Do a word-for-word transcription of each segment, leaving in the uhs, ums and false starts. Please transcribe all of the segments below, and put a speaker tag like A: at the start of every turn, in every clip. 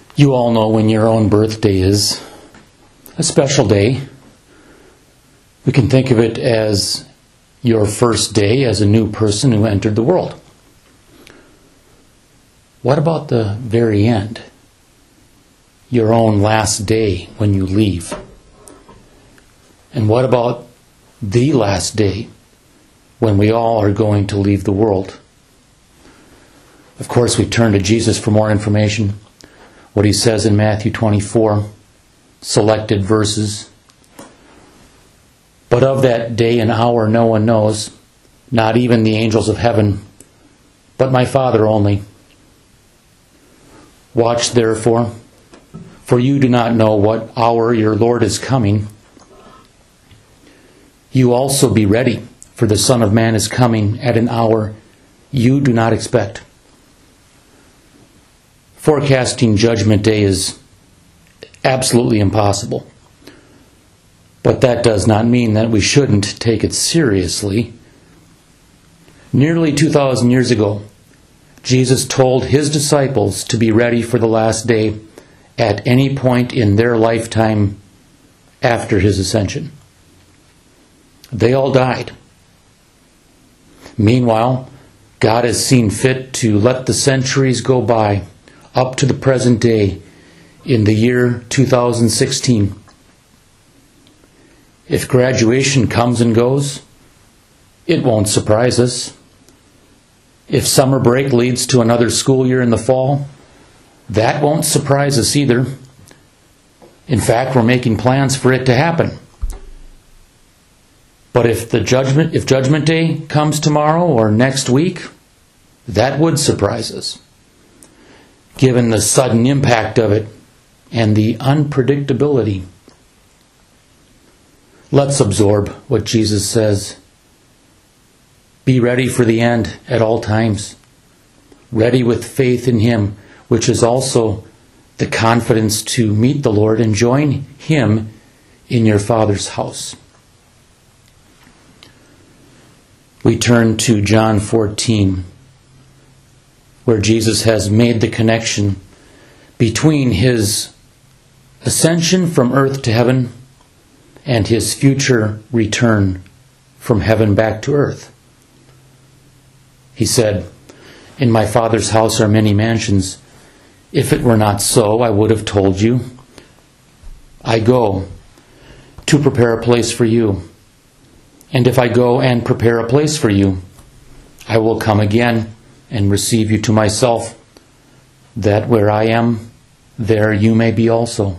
A: You all know when your own birthday is a special day. We can think of it as your first day as a new person who entered the world. What about the very end? Your own last day when you leave? And what about the last day when we all are going to leave the world? Of course, we turn to Jesus for more information. What he says in Matthew twenty-four, selected verses. But of that day and hour no one knows, not even the angels of heaven, but my Father only. Watch therefore, for you do not know what hour your Lord is coming. You also be ready, for the Son of Man is coming at an hour you do not expect. Forecasting Judgment Day is absolutely impossible. But that does not mean that we shouldn't take it seriously. Nearly two thousand years ago, Jesus told his disciples to be ready for the last day at any point in their lifetime after his ascension. They all died. Meanwhile, God has seen fit to let the centuries go by up to the present day in the year two thousand sixteen. If graduation comes and goes, it won't surprise us. If summer break leads to another school year in the fall, that won't surprise us either. In fact, we're making plans for it to happen. But if the judgment, if Judgment Day comes tomorrow or next week, that would surprise us, given the sudden impact of it and the unpredictability. Let's absorb what Jesus says. Be ready for the end at all times. Ready with faith in him, which is also the confidence to meet the Lord and join him in your Father's house. We turn to John fourteen, where Jesus has made the connection between his ascension from earth to heaven and his future return from heaven back to earth. He said, "In my Father's house are many mansions. If it were not so, I would have told you. I go to prepare a place for you. And if I go and prepare a place for you, I will come again and receive you to myself, that where I am, there you may be also."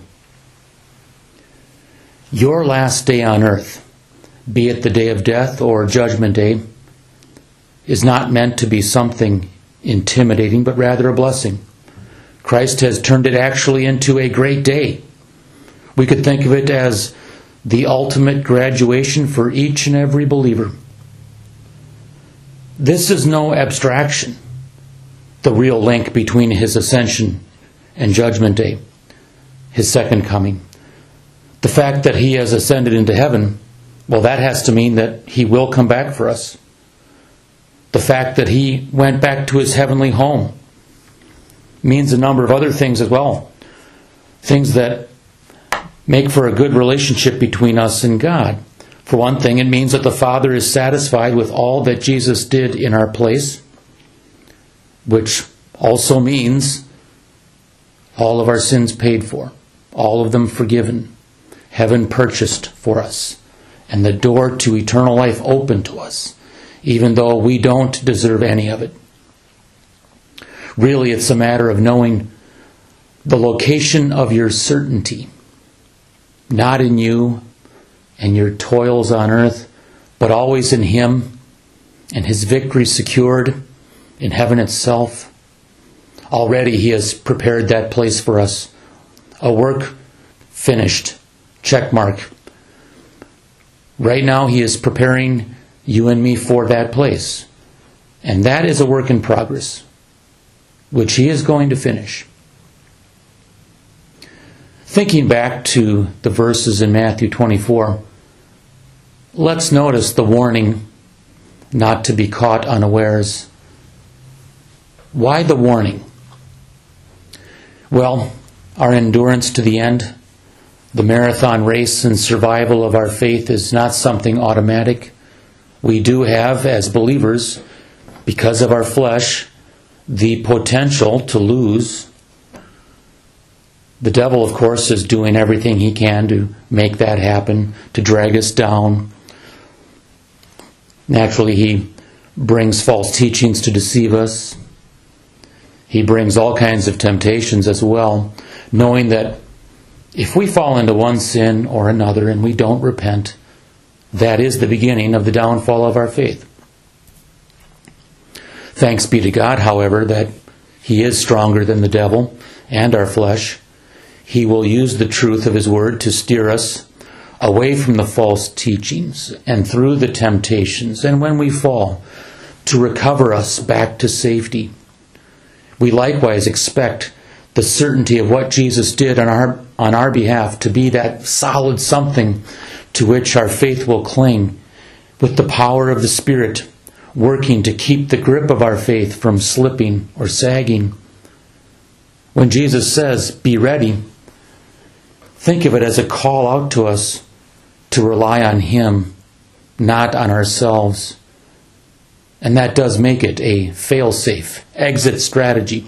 A: Your last day on earth, be it the day of death or Judgment Day, is not meant to be something intimidating, but rather a blessing. Christ has turned it actually into a great day. We could think of it as the ultimate graduation for each and every believer. This is no abstraction, the real link between his ascension and Judgment Day, his second coming. The fact that he has ascended into heaven, well, that has to mean that he will come back for us. The fact that he went back to his heavenly home means a number of other things as well. Things that make for a good relationship between us and God. For one thing, it means that the Father is satisfied with all that Jesus did in our place, which also means all of our sins paid for, all of them forgiven, heaven purchased for us, and the door to eternal life open to us, even though we don't deserve any of it. Really, it's a matter of knowing the location of your certainty, not in you and your toils on earth, but always in him and his victory secured in heaven itself. Already he has prepared that place for us. A work finished. Check mark. Right now he is preparing you and me for that place. And that is a work in progress, which he is going to finish. Thinking back to the verses in Matthew twenty-four, let's notice the warning not to be caught unawares. Why the warning? Well, our endurance to the end, the marathon race and survival of our faith is not something automatic. We do have, as believers, because of our flesh, the potential to lose. The devil, of course, is doing everything he can to make that happen, to drag us down. Naturally, he brings false teachings to deceive us. He brings all kinds of temptations as well, knowing that if we fall into one sin or another and we don't repent, that is the beginning of the downfall of our faith. Thanks be to God, however, that He is stronger than the devil and our flesh. He will use the truth of His Word to steer us away from the false teachings and through the temptations, and when we fall, to recover us back to safety. We likewise expect the certainty of what Jesus did on our on our behalf to be that solid something to which our faith will cling, with the power of the Spirit working to keep the grip of our faith from slipping or sagging. When Jesus says, "Be ready," think of it as a call out to us to rely on Him, not on ourselves. And that does make it a fail-safe exit strategy.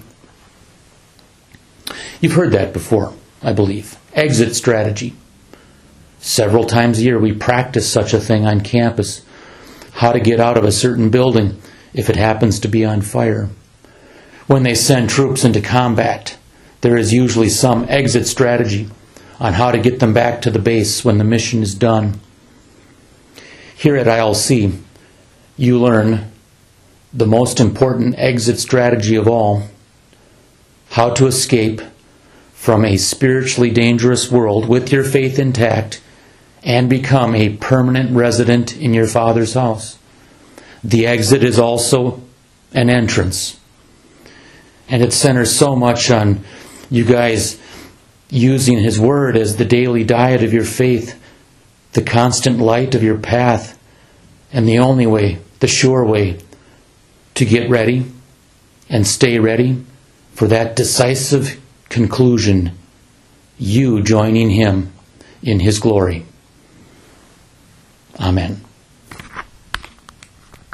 A: You've heard that before, I believe. Exit strategy. Several times a year we practice such a thing on campus. How to get out of a certain building if it happens to be on fire. When they send troops into combat, there is usually some exit strategy on how to get them back to the base when the mission is done. Here at I L C, you learn the most important exit strategy of all: how to escape from a spiritually dangerous world with your faith intact and become a permanent resident in your Father's house. The exit is also an entrance. And it centers so much on you guys using His Word as the daily diet of your faith, the constant light of your path, and the only way, the sure way, to get ready and stay ready for that decisive conclusion, you joining Him in His glory. Amen.